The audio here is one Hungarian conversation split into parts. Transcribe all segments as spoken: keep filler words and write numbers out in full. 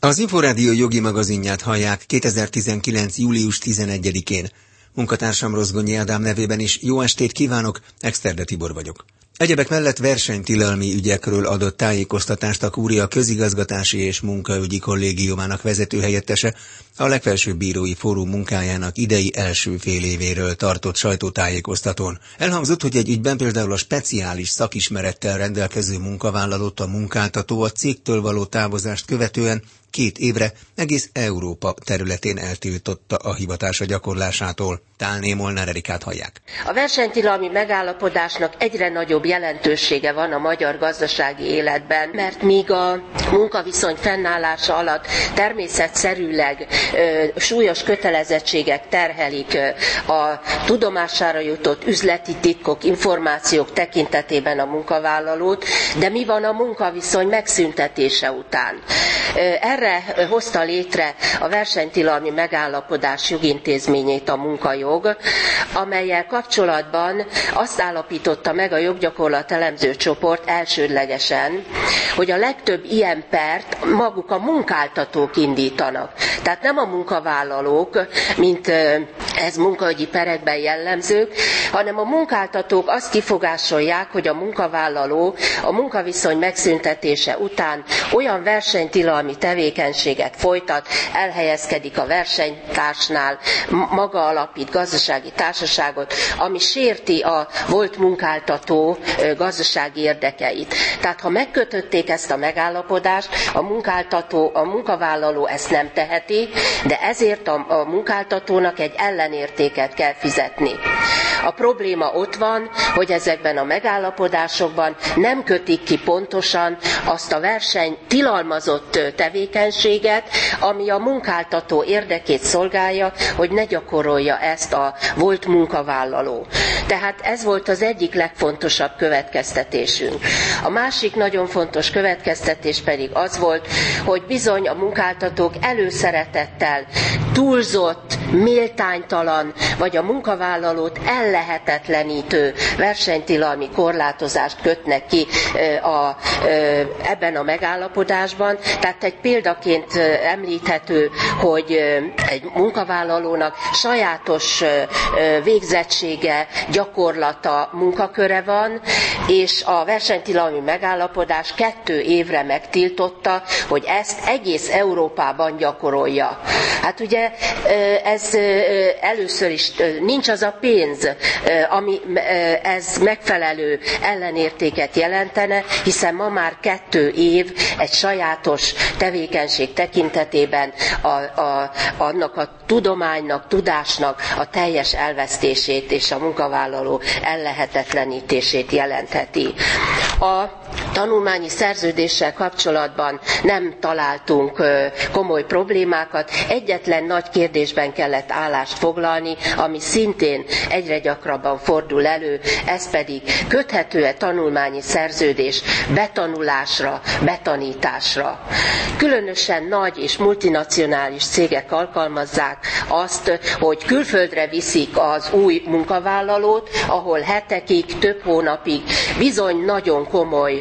Az Inforádió jogi magazinját hallják kétezer-tizenkilenc. július tizenegyedikén. Munkatársam Rozgonyi Ádám nevében is jó estét kívánok, Exterde Tibor vagyok. Egyebek mellett versenytilalmi ügyekről adott tájékoztatást a Kúria Közigazgatási és Munkaügyi Kollégiumának vezetőhelyettese a Legfelsőbb Bírói Fórum munkájának idei első fél évéről tartott sajtótájékoztatón. Elhangzott, hogy egy ügyben például a speciális szakismerettel rendelkező munkavállalót a munkáltató a cégtől való távozást követően két évre egész Európa területén eltiltotta a hivatása gyakorlásától. Tálné Molnár Erikát hallják. A versenytilalmi megállapodásnak egyre nagyobb jelentősége van a magyar gazdasági életben, mert míg a munkaviszony fennállása alatt természetszerűleg ö, súlyos kötelezettségek terhelik ö, a tudomására jutott üzleti titkok, információk tekintetében a munkavállalót, de mi van a munkaviszony megszüntetése után? Ö, erre hozta létre a versenytilalmi megállapodás jogintézményét a munkajog, amellyel kapcsolatban azt állapította meg a joggyakorlat elemző csoport elsődlegesen, hogy a legtöbb ilyen pert maguk a munkáltatók indítanak. Tehát nem a munkavállalók, mint ez munkaügyi perekben jellemzők, hanem a munkáltatók azt kifogásolják, hogy a munkavállaló a munkaviszony megszüntetése után olyan versenytilalmi tevékenységet folytat, elhelyezkedik a versenytársnál, maga alapít gazdasági társaságot, ami sérti a volt munkáltató gazdasági érdekeit. Tehát ha megkötötték ezt a megállapodást, a munkáltató, a munkavállaló ezt nem teheti, de ezért a, a munkáltatónak egy ellenértéket kell fizetni. A probléma ott van, hogy ezekben a megállapodásokban nem kötik ki pontosan azt a verseny tilalmazott tevékenységet, ami a munkáltató érdekét szolgálja, hogy ne gyakorolja ezt a volt munkavállaló. Tehát ez volt az egyik legfontosabb következtetésünk. A másik nagyon fontos következtetés pedig az volt, hogy bizony a munkáltatók előszeretettel túlzott, méltánytalan, vagy a munkavállalót ellehetetlenítő versenytilalmi korlátozást kötnek ki a, ebben a megállapodásban. Tehát egy példaként említhető, hogy egy munkavállalónak sajátos végzettsége, gyakorlata, munkaköre van, és a versenytilalmi megállapodás kettő évre megtiltotta, hogy ezt egész Európában gyakorolja. Hát ugye ez először is nincs az a pénz, ami ez megfelelő ellenértéket jelentene, hiszen ma már kettő év egy sajátos tevékenység tekintetében a, a, annak a tudománynak, tudásnak a teljes elvesztését és a munkavállaló ellehetetlenítését jelentheti. A tanulmányi szerződéssel kapcsolatban nem találtunk komoly problémákat. Egyetlen nagy kérdésben kellett állást foglalni, ami szintén egyre gyakrabban fordul elő, ez pedig köthető-e tanulmányi szerződés betanulásra, betanításra. Különösen nagy és multinacionális cégek alkalmazzák azt, hogy külföldre viszik az új munkavállalót, ahol hetekig, több hónapig bizony nagyon komoly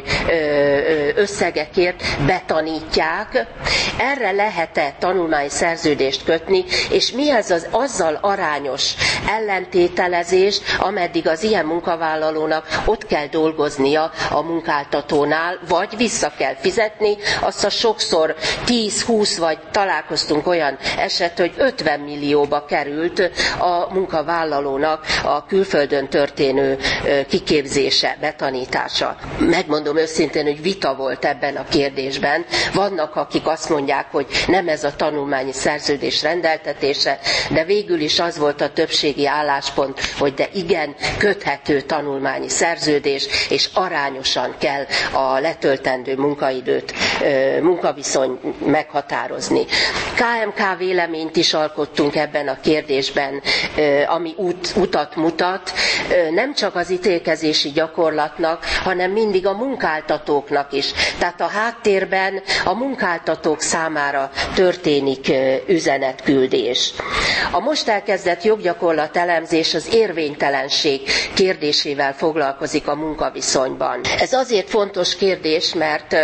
összegekért betanítják. Erre lehet-e tanulmányi szerződést kötni, és mi ez az azzal arányos ellentételezés, ameddig az ilyen munkavállalónak ott kell dolgoznia a munkáltatónál, vagy vissza kell fizetni azt a sokszor tíz-húsz, vagy találkoztunk olyan eset, hogy ötven millióba került a munkavállalónak a külföldön történő kiképzése, betanítása. Megmondom őszintén, hogy vita volt ebben a kérdésben. Vannak, akik azt mondják, hogy nem ez a tanulmányi szerződés rendeltetése, de végül is az volt a többségi álláspont, hogy de igen, köthető tanulmányi szerződés, és arányosan kell a letöltendő munkaidőt, munkaviszony meghatározni. ká em ká véleményt is alkottunk ebben a kérdésben, ami út, utat mutat, nem csak az ítélkezési gyakorlatnak, hanem mindig a munkáltató munkáltatóknak is. Tehát a háttérben a munkáltatók számára történik üzenetküldés. A most elkezdett joggyakorlat elemzés az érvénytelenség kérdésével foglalkozik a munkaviszonyban. Ez azért fontos kérdés, mert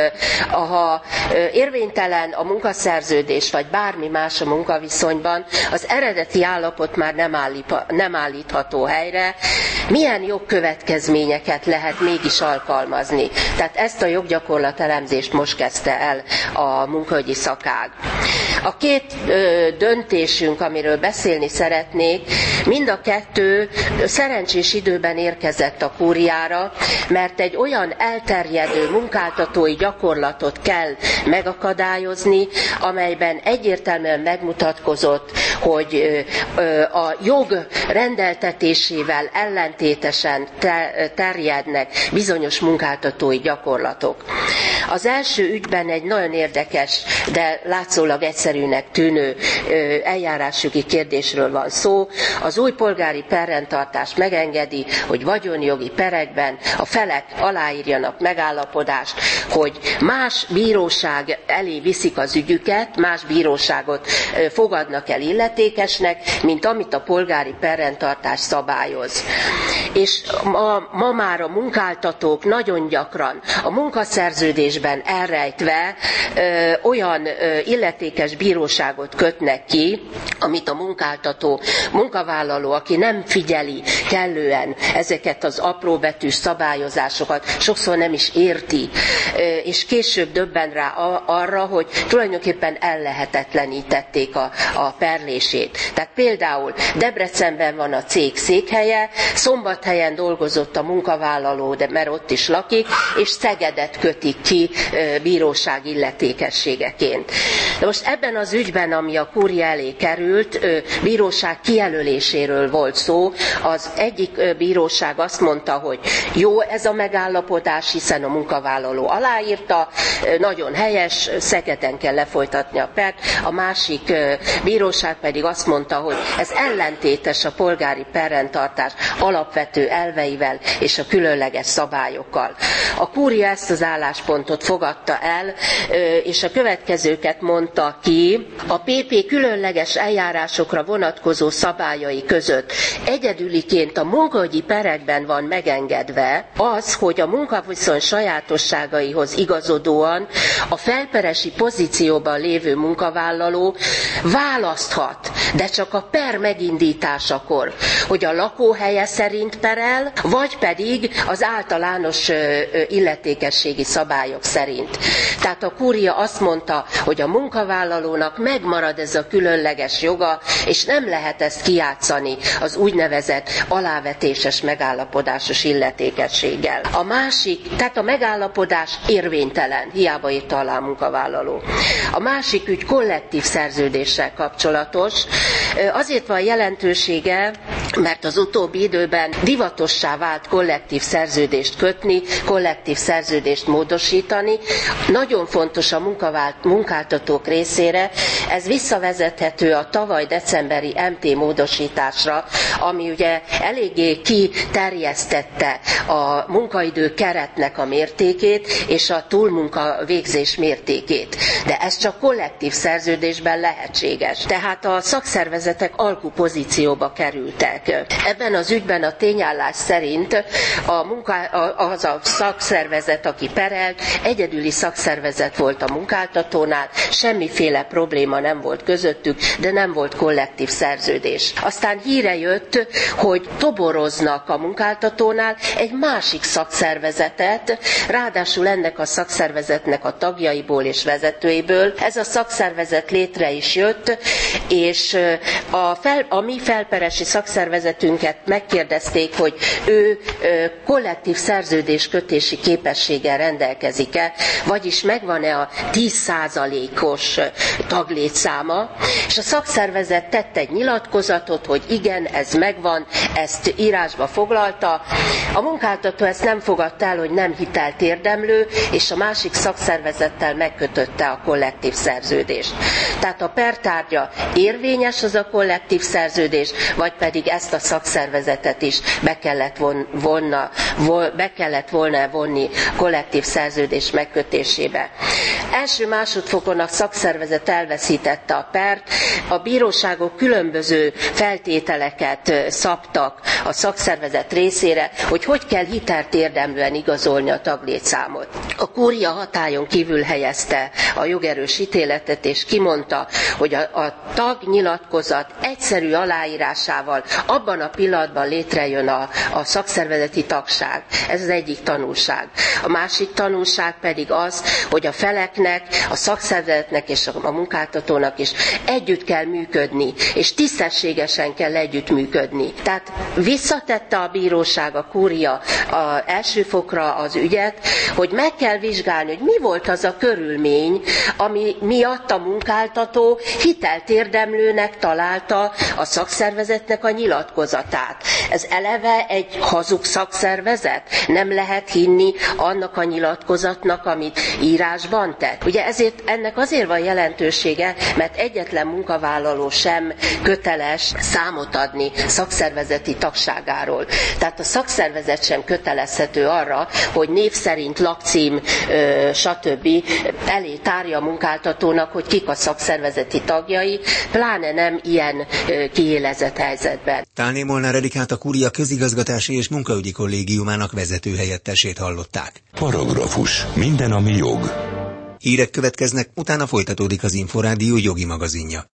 ha érvénytelen a munkaszerződés, vagy bármi más a munkaviszonyban, az eredeti állapot már nem, állít, nem állítható helyre, milyen jogkövetkezményeket lehet mégis alkalmazni. Tehát ezt a joggyakorlat elemzést most kezdte el a munkaügyi szakág. A két ö, döntésünk, amiről beszélni szeretnék, mind a kettő szerencsés időben érkezett a kúriára, mert egy olyan elterjedő munkáltatói gyakorlatot kell megakadályozni, amelyben egyértelműen megmutatkozott, hogy ö, a jog rendeltetésével ellentétesen terjednek bizonyos munkáltatói gyakorlatok. Az első ügyben egy nagyon érdekes, de látszólag egyszerűnek tűnő eljárásjogi kérdésről van szó. Az új polgári perrendtartás megengedi, hogy vagyonjogi perekben a felek aláírjanak megállapodást, hogy más bíróság elé viszik az ügyüket, más bíróságot fogadnak el illetékesnek, mint amit a polgári perrendtartás szabályoz. És ma, ma már a munkáltatók nagyon gyakran a munkaszerződésben elrejtve ö, olyan ö, illetékes bíróságot kötnek ki, amit a munkáltató, munkavállaló, aki nem figyeli kellően ezeket az apróbetűs szabályozásokat, sokszor nem is érti, ö, és később döbben rá a, arra, hogy tulajdonképpen ellehetetlenítették a, a perlését. Tehát például Debrecenben van a cég székhelye, Szombathelyen dolgozott a munkavállaló, de mert ott is lakik, és Szegedet kötik ki bíróság illetékességeként. De most ebben az ügyben, ami a kúria elé került, bíróság kijelöléséről volt szó. Az egyik bíróság azt mondta, hogy jó ez a megállapodás, hiszen a munkavállaló aláírta, nagyon helyes, Szegeden kell lefolytatni a pert. A másik bíróság pedig azt mondta, hogy ez ellentétes a polgári perrendtartás alapvető elveivel és a különleges szabályokkal. A kúria ezt az álláspontot fogadta el, és a következőket mondta ki. A pé pé különleges eljárásokra vonatkozó szabályai között egyedüliként a munkaügyi perekben van megengedve az, hogy a munkaviszony sajátosságaihoz igazodóan a felperesi pozícióban lévő munkavállaló választhat, de csak a per megindításakor, hogy a lakóhelye szerint perel, vagy pedig az általános illetékességi szabályok szerint. Tehát a kúria azt mondta, hogy a munkavállalónak megmarad ez a különleges joga, és nem lehet ezt kijátszani az úgynevezett alávetéses megállapodásos illetékességgel. A másik, tehát a megállapodás érvénytelen, hiába írta alá a munkavállaló. A másik ügy kollektív szerződéssel kapcsolatos. Azért van jelentősége, mert az utóbbi időben divatossá vált kollektív szerződést kötni, kollektív szerződést módosítani. Nagyon fontos a munkáltatók részére, ez visszavezethető a tavaly decemberi em té módosításra, ami ugye eléggé kiterjesztette a munkaidő keretnek a mértékét és a túlmunka végzés mértékét. De ez csak kollektív szerződésben lehetséges. Tehát a szakszervezetek alkupozícióba kerültek. Ebben az ügyben a tényállás szerint a munka, az a szakszervezet, aki perelt, egyedüli szakszervezet volt a munkáltatónál, semmiféle probléma nem volt közöttük, de nem volt kollektív szerződés. Aztán híre jött, hogy toboroznak a munkáltatónál egy másik szakszervezetet, ráadásul ennek a szakszervezetnek a tagjaiból és vezetőiből. Ez a szakszervezet létre is jött, és a, fel, a mi felperesi szakszervezetünket megkérdezték, hogy ő kollektív szerződéskötési képességgel rendelkezik-e, vagyis megvan-e a tíz százalékos taglétszáma, és a szakszervezet tett egy nyilatkozatot, hogy igen, ez megvan, ezt írásba foglalta. A munkáltató ezt nem fogadta el, hogy nem hitelt érdemlő, és a másik szakszervezettel megkötötte a kollektív szerződést. Tehát a per tárgya érvényes az a kollektív szerződés, vagy pedig ezt ezt a szakszervezetet is be kellett, von, vonna, vol, be kellett volna vonni kollektív szerződés megkötésébe. Első másodfokon a szakszervezet elveszítette a pert, a bíróságok különböző feltételeket szabtak a szakszervezet részére, hogy hogy kell hitelt érdemlően igazolni a taglétszámot. A kúria hatályon kívül helyezte a jogerős ítéletet, és kimondta, hogy a, a tagnyilatkozat egyszerű aláírásával abban a pillanatban létrejön a, a szakszervezeti tagság. Ez az egyik tanulság. A másik tanulság pedig az, hogy a feleknek, a szakszervezetnek és a munkáltatónak is együtt kell működni, és tisztességesen kell együttműködni. Tehát visszatette a bíróság, a kúria a első fokra az ügyet, hogy meg kell vizsgálni, hogy mi volt az a körülmény, ami miatt a munkáltató hitelt érdemlőnek találta a szakszervezetnek a nyilatkozatát. Ez eleve egy hazug szakszervezet? Nem lehet hinni annak a nyilatkozatnak, amit írásban tett? Ugye ezért ennek azért van jelentősége, mert egyetlen munkavállaló sem köteles számot adni szakszervezeti tagságáról. Tehát a szakszervezet sem kötelezhető arra, hogy név szerint, lakcím, stb. Elé tárja a munkáltatónak, hogy kik a szakszervezeti tagjai, pláne nem ilyen kiélezett helyzetben. Tálné Molnár Erikát, a Kúria közigazgatási és munkaügyi kollégiumának vezetőhelyettesét hallották. Paragrafus. Minden, ami jog. Hírek következnek, utána folytatódik az Inforádió jogi magazinja.